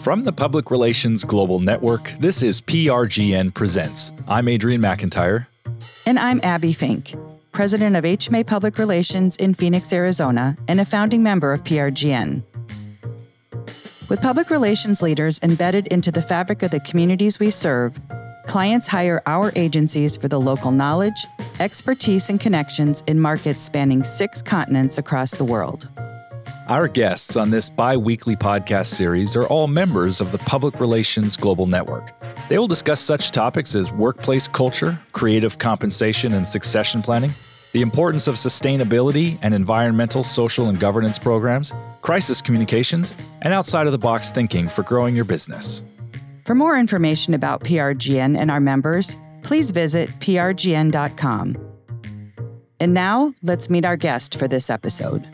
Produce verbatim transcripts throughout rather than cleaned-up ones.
From the Public Relations Global Network, this is P R G N Presents. I'm Adrian McIntyre. And I'm Abby Fink, president of H M A Public Relations in Phoenix, Arizona, and a founding member of P R G N. With public relations leaders embedded into the fabric of the communities we serve, clients hire our agencies for the local knowledge, expertise, and connections in markets spanning six continents across the world. Our guests on this bi-weekly podcast series are all members of the Public Relations Global Network. They will discuss such topics as workplace culture, creative compensation and succession planning, the importance of sustainability and environmental, social, and governance programs, crisis communications, and outside-of-the-box thinking for growing your business. For more information about P R G N and our members, please visit P R G N dot com. And now, let's meet our guest for this episode.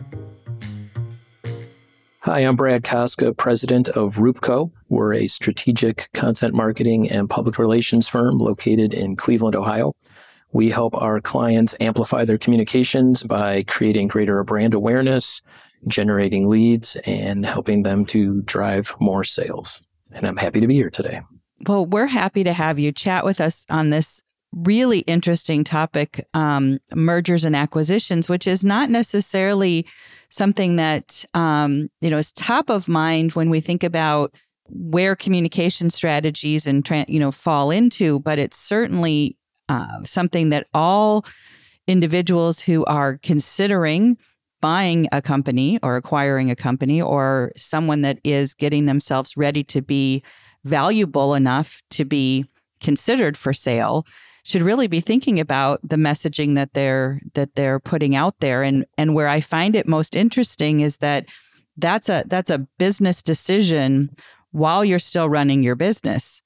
Hi, I'm Brad Koska, president of Roopco. We're a strategic content marketing and public relations firm located in Cleveland, Ohio. We help our clients amplify their communications by creating greater brand awareness, generating leads, and helping them to drive more sales. And I'm happy to be here today. Well, we're happy to have you chat with us on this really interesting topic, um, mergers and acquisitions, which is not necessarily something that, um, you know, is top of mind when we think about where communication strategies and, tra- you know, fall into, but it's certainly uh, something that all individuals who are considering buying a company or acquiring a company, or someone that is getting themselves ready to be valuable enough to be considered for sale, should really be thinking about the messaging that they're that they're putting out there. And and where I find it most interesting is that that's a that's a business decision while you're still running your business.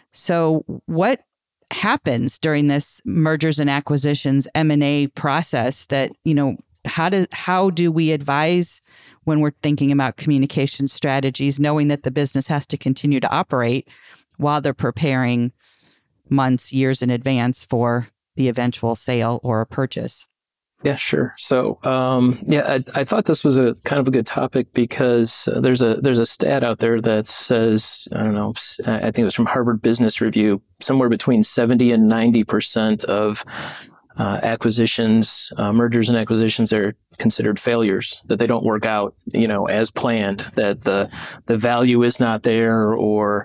So what happens during this mergers and acquisitions M and A process that, you know, how does how do we advise when we're thinking about communication strategies, knowing that the business has to continue to operate while they're preparing months, years in advance for the eventual sale or a purchase? Yeah, sure. So, um, yeah, I, I thought this was a kind of a good topic because uh, there's a there's a stat out there that says, I don't know, I think it was from Harvard Business Review, somewhere between seventy and ninety percent of uh, acquisitions, uh, mergers and acquisitions are considered failures, that they don't work out, you know, as planned, that the the value is not there, or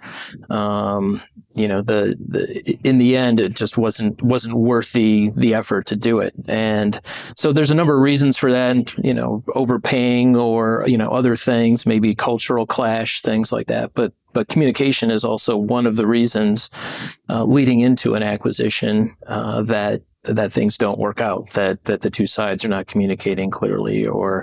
um, you know, the, the in the end it just wasn't wasn't worth the the effort to do it. And so there's a number of reasons for that, you know, overpaying or, you know, other things, maybe cultural clash, things like that. But but communication is also one of the reasons uh, leading into an acquisition uh, that that things don't work out, that that the two sides are not communicating clearly, or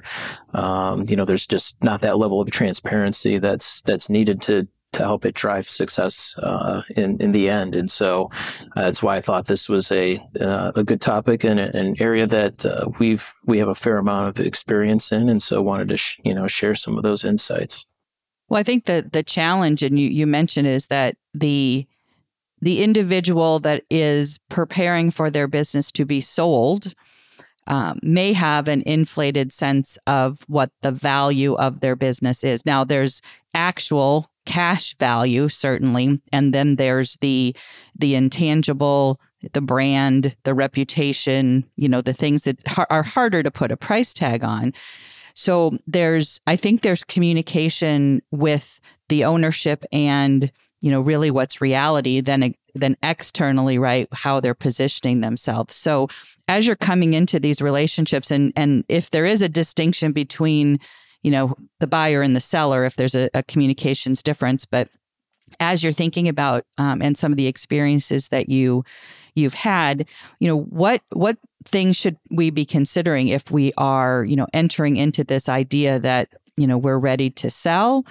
um, you know, there's just not that level of transparency that's that's needed to to help it drive success uh, in in the end. And so uh, that's why I thought this was a uh, a good topic and an area that uh, we've we have a fair amount of experience in, and so wanted to sh- you know share some of those insights. Well, I think that the challenge, and you you mentioned, is that the the individual that is preparing for their business to be sold um, may have an inflated sense of what the value of their business is. Now, there's actual cash value, certainly, and then there's the the intangible, the brand, the reputation, you know, the things that ha- are harder to put a price tag on. So there's, I think there's communication with the ownership and, you know, really what's reality than than externally, right? How they're positioning themselves. So as you're coming into these relationships, and and if there is a distinction between, you know, the buyer and the seller, if there's a, a communications difference, but as you're thinking about um, and some of the experiences that you you've had, you know, what what things should we be considering if we are, you know, entering into this idea that, you know, we're ready to sell,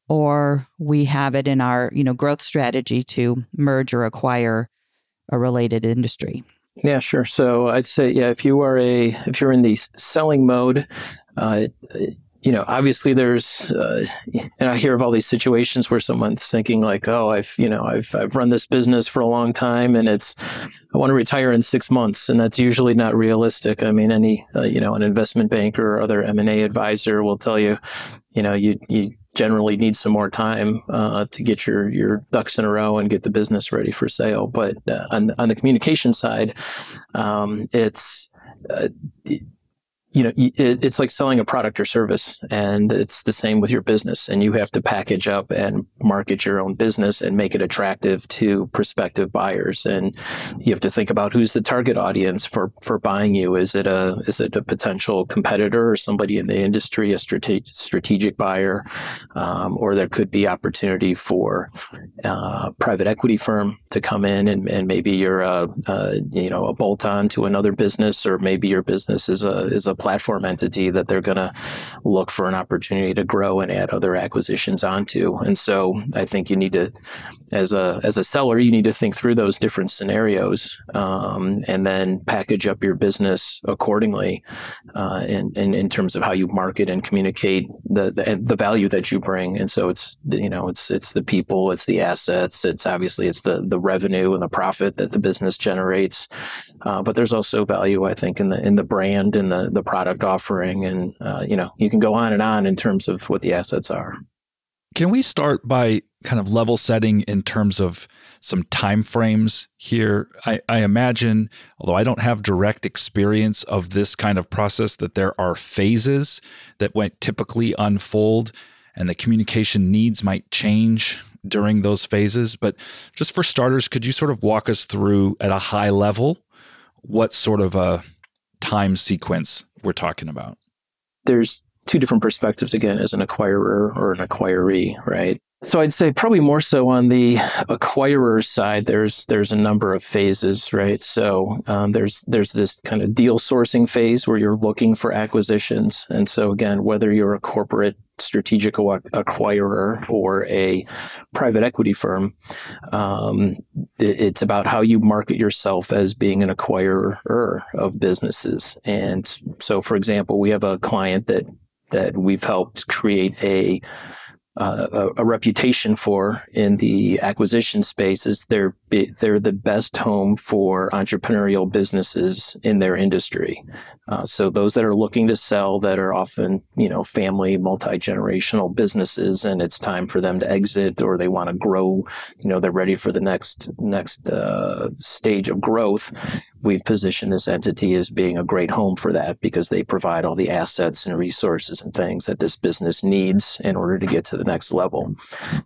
or we have it in our, you know, growth strategy to merge or acquire a related industry? Yeah, sure. So I'd say, yeah, if you are a if you're in the selling mode, uh, you know, obviously there's, uh, and I hear of all these situations where someone's thinking like, oh, I've, you know, I've, I've run this business for a long time and it's, I want to retire in six months. And that's usually not realistic. I mean, any, uh, you know, an investment banker or other M and A advisor will tell you, you know, you, you, generally need some more time uh, to get your your ducks in a row and get the business ready for sale. But uh, on on the communication side, um, it's uh, you know, it, it's like selling a product or service, and it's the same with your business. And you have to package up and market your own business and make it attractive to prospective buyers. And you have to think about who's the target audience for, for buying you. Is it a is it a potential competitor or somebody in the industry, a strate- strategic buyer, um, or there could be opportunity for a uh, private equity firm to come in, and, and maybe you're a, a you know a bolt-on to another business, or maybe your business is a is a platform entity that they're going to look for an opportunity to grow and add other acquisitions onto. And so I think you need to, as a as a seller, you need to think through those different scenarios um, and then package up your business accordingly uh, in, in in terms of how you market and communicate the, the the value that you bring. And so it's you know it's it's the people, it's the assets, it's obviously it's the the revenue and the profit that the business generates. Uh, but there's also value, I think, in the in the brand and the the product offering, and uh, you know you can go on and on in terms of what the assets are. Can we start by kind of level setting in terms of some time frames here? I, I imagine, although I don't have direct experience of this kind of process, that there are phases that might typically unfold, and the communication needs might change during those phases. But just for starters, could you sort of walk us through at a high level what sort of a time sequence we're talking about? There's two different perspectives, again, as an acquirer or an acquiree, right? So I'd say probably more so on the acquirer side, there's there's a number of phases, right? So um, there's there's this kind of deal sourcing phase where you're looking for acquisitions. And so again, whether you're a corporate strategic acquirer or a private equity firm, um, it's about how you market yourself as being an acquirer of businesses. And so, for example, we have a client that that we've helped create a Uh, a, a reputation for in the acquisition space is they're they're the best home for entrepreneurial businesses in their industry. Uh, so those that are looking to sell, that are often you know family, multi-generational businesses, and it's time for them to exit, or they want to grow. You know they're ready for the next next uh, stage of growth. We've positioned this entity as being a great home for that because they provide all the assets and resources and things that this business needs in order to get to the next level.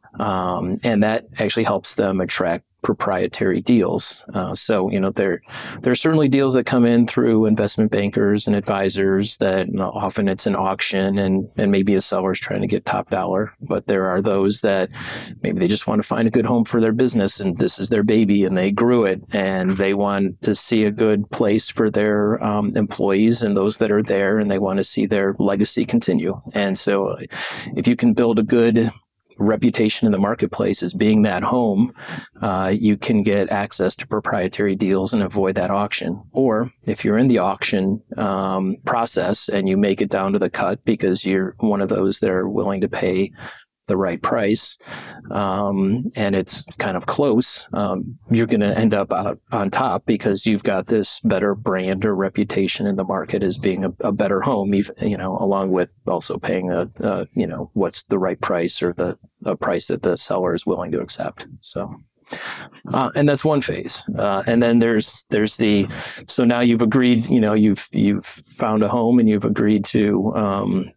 Um, and that actually helps them attract proprietary deals. Uh, so, you know, there, there are certainly deals that come in through investment bankers and advisors that you know, often it's an auction and, and maybe a seller's trying to get top dollar. But there are those that maybe they just want to find a good home for their business and this is their baby and they grew it and they want to see a good place for their um, employees and those that are there, and they want to see their legacy continue. And so if you can build a good reputation in the marketplace as being that home, uh, you can get access to proprietary deals and avoid that auction. Or if you're in the auction um, process and you make it down to the cut because you're one of those that are willing to pay the right price, um, and it's kind of close, um, you're going to end up out on top because you've got this better brand or reputation in the market as being a, a better home, even, you know, along with also paying a, a, you know, what's the right price or the a price that the seller is willing to accept. So, uh, and that's one phase. Uh, and then there's there's the so now you've agreed, you know, you've you've found a home and you've agreed to um,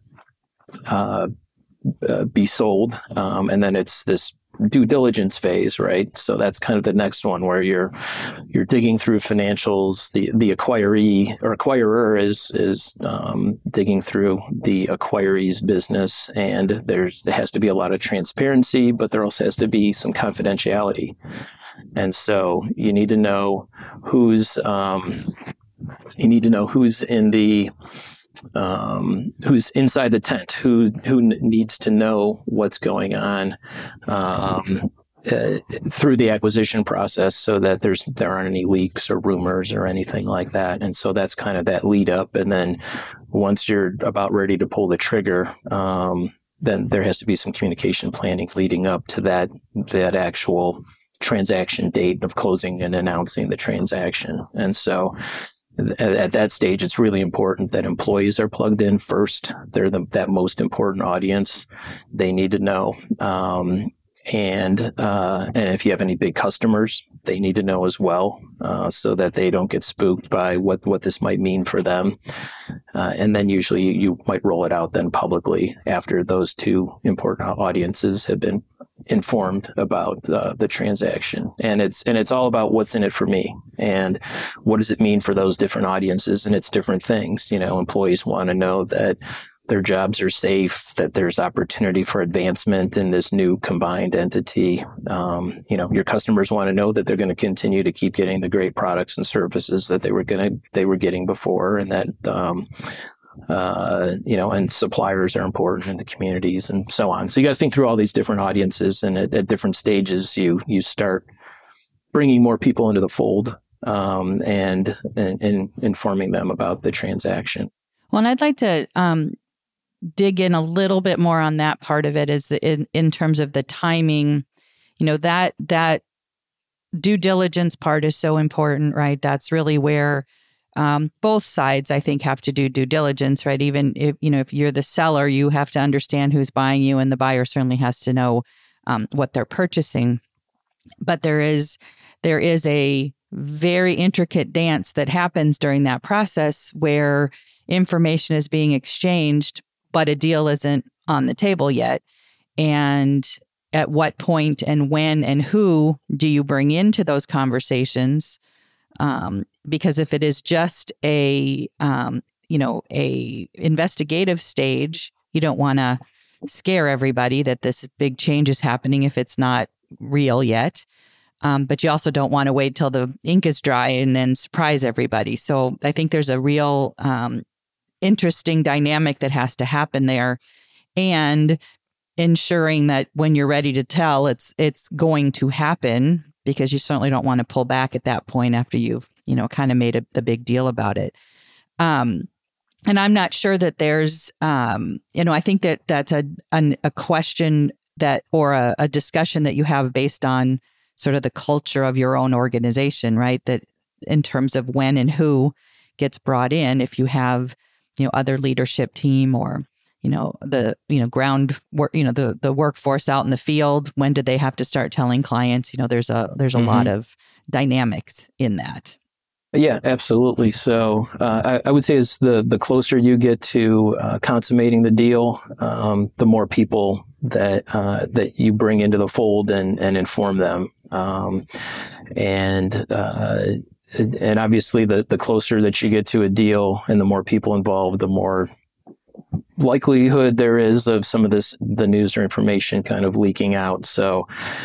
uh, Uh, be sold, um, and then it's this due diligence phase, right? So that's kind of the next one where you're you're digging through financials. The the acquiree or acquirer is is um, digging through the acquiree's business, and there's there has to be a lot of transparency, but there also has to be some confidentiality. And so you need to know who's um, you need to know who's in the Um, who's inside the tent, who who needs to know what's going on um, uh, through the acquisition process, so that there's there aren't any leaks or rumors or anything like that. And so that's kind of that lead up. And then once you're about ready to pull the trigger, um, then there has to be some communication planning leading up to that that actual transaction date of closing and announcing the transaction. And so at, at that stage, it's really important that employees are plugged in first. They're the, that most important audience. They need to know. Um, and uh, and if you have any big customers, they need to know as well, uh, so that they don't get spooked by what, what this might mean for them. Uh, and then usually you, you might roll it out then publicly after those two important audiences have been informed about uh, the transaction. And it's and it's all about what's in it for me and what does it mean for those different audiences. And it's different things. You know, employees want to know that their jobs are safe, that there's opportunity for advancement in this new combined entity. Um, you know, your customers want to know that they're going to continue to keep getting the great products and services that they were going to they were getting before, and that um, uh, you know, and suppliers are important in the communities and so on. So you got to think through all these different audiences, and at, at different stages, you you start bringing more people into the fold um, and, and and informing them about the transaction. Well, and I'd like to um, dig in a little bit more on that part of it, is the, in, in terms of the timing. You know, that that due diligence part is so important, right? That's really where um, both sides, I think, have to do due diligence, right? Even if, you know, if you're the seller, you have to understand who's buying you, and the buyer certainly has to know um, what they're purchasing. But there is there is a very intricate dance that happens during that process where information is being exchanged, but a deal isn't on the table yet. And at what point and when and who do you bring into those conversations? Um, because if it is just a, um, you know, a investigative stage, you don't want to scare everybody that this big change is happening if it's not real yet. Um, but you also don't want to wait till the ink is dry and then surprise everybody. So I think there's a real um, interesting dynamic that has to happen there, and ensuring that when you're ready to tell, it's it's going to happen, because you certainly don't want to pull back at that point after you've, you know, kind of made a, the big deal about it. Um, and I'm not sure that there's, um, you know, I think that that's a an, a question that, or a, a discussion that you have based on sort of the culture of your own organization, right? That in terms of when and who gets brought in, if you have, you know, other leadership team, or, you know, the, you know, ground work, you know, the, the workforce out in the field, when do they have to start telling clients? You know, there's a, there's a mm-hmm. lot of dynamics in that. Yeah, absolutely. So uh, I, I would say as the, the closer you get to uh, consummating the deal, um, the more people that uh, that you bring into the fold and, and inform them. Um, and uh, and obviously, the, the closer that you get to a deal and the more people involved, the more likelihood there is of some of this, the news or information kind of leaking out. So,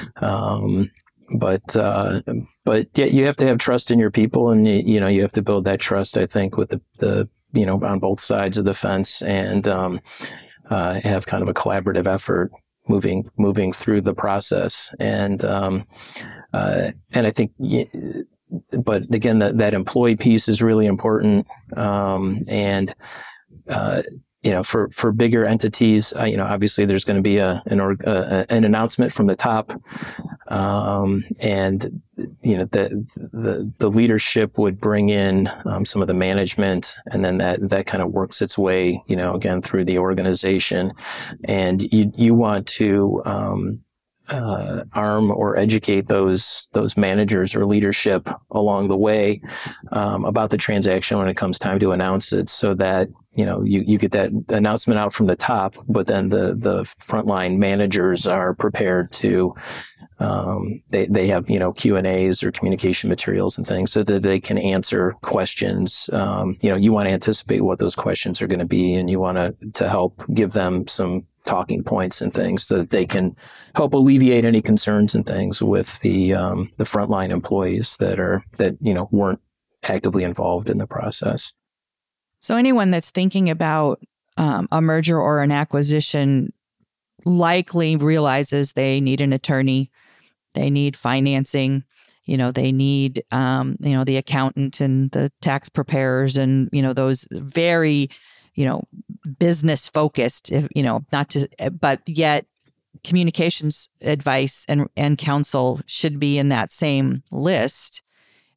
um, but, uh, but yeah, you have to have trust in your people, and, you, you know, you have to build that trust, I think, with the, the, you know, on both sides of the fence, and, um, uh, have kind of a collaborative effort moving, moving through the process. And, um, uh, and I think, but again, that, that employee piece is really important. Um, and, uh, you know, for, for bigger entities, uh, you know, obviously there's going to be a, an, or, uh, an announcement from the top. Um, and, you know, the, the, the leadership would bring in, um, some of the management, and then that, that kind of works its way, you know, again, through the organization. And you, you want to, um, Uh, arm or educate those those managers or leadership along the way um, about the transaction when it comes time to announce it, so that, you know, you, you get that announcement out from the top, but then the the frontline managers are prepared to um, they they have, you know, Q and A's or communication materials and things, so that they can answer questions. Um, you know, you want to anticipate what those questions are going to be, and you want to to help give them some talking points and things, so that they can help alleviate any concerns and things with the um, the frontline employees that are that you know weren't actively involved in the process. So anyone that's thinking about um, a merger or an acquisition likely realizes they need an attorney, they need financing, you know, they need um, you know the accountant and the tax preparers, and you know those very you know, business focused, you know, not to, but yet communications advice and, and counsel should be in that same list.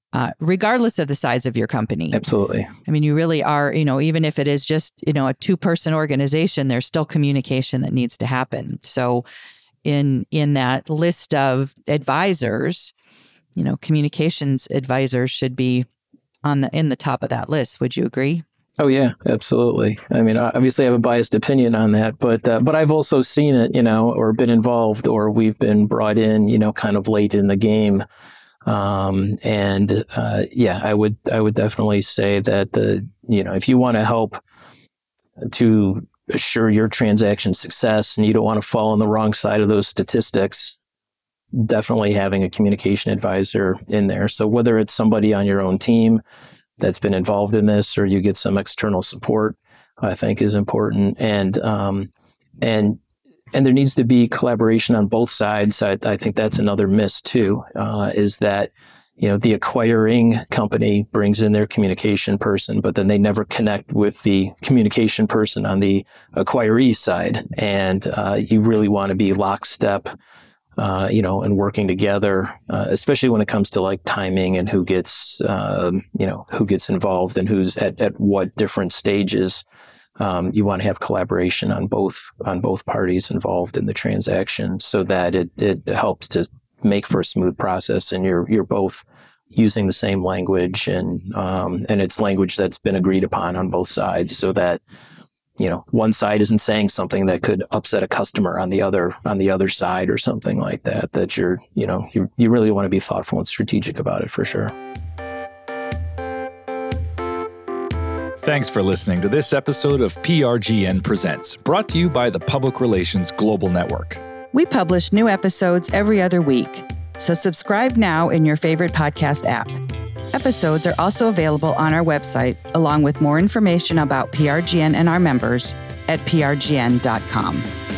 uh, regardless of the size of your company. Absolutely. I mean, you really are, you know, even if it is just, you know, a two-person organization, there's still communication that needs to happen. So in in that list of advisors, you know, communications advisors should be on the in the top of that list. Would you agree? Oh yeah, absolutely. I mean, obviously, I have a biased opinion on that, but uh, but I've also seen it, you know, or been involved, or we've been brought in, you know, kind of late in the game. Um, and uh, yeah, I would I would definitely say that the you know if you want to help to assure your transaction success, and you don't want to fall on the wrong side of those statistics, definitely having a communication advisor in there. So whether it's somebody on your own team that's been involved in this, or you get some external support, I think is important. And um, and and there needs to be collaboration on both sides. I, I think that's another miss too, uh, is that you know the acquiring company brings in their communication person, but then they never connect with the communication person on the acquiree side. And uh, you really want to be lockstep. Uh, you know, and working together, uh, especially when it comes to like timing and who gets, uh, you know, who gets involved and who's at, at what different stages. Um, you want to have collaboration on both on both parties involved in the transaction, so that it it helps to make for a smooth process, and you're you're both using the same language, and um, and it's language that's been agreed upon on both sides, so that you know, one side isn't saying something that could upset a customer on the other on the other side or something like that, that you're, you know, you, you really want to be thoughtful and strategic about it for sure. Thanks for listening to this episode of P R G N Presents, brought to you by the Public Relations Global Network. We publish new episodes every other week, so subscribe now in your favorite podcast app. Episodes are also available on our website, along with more information about P R G N and our members at P R G N dot com.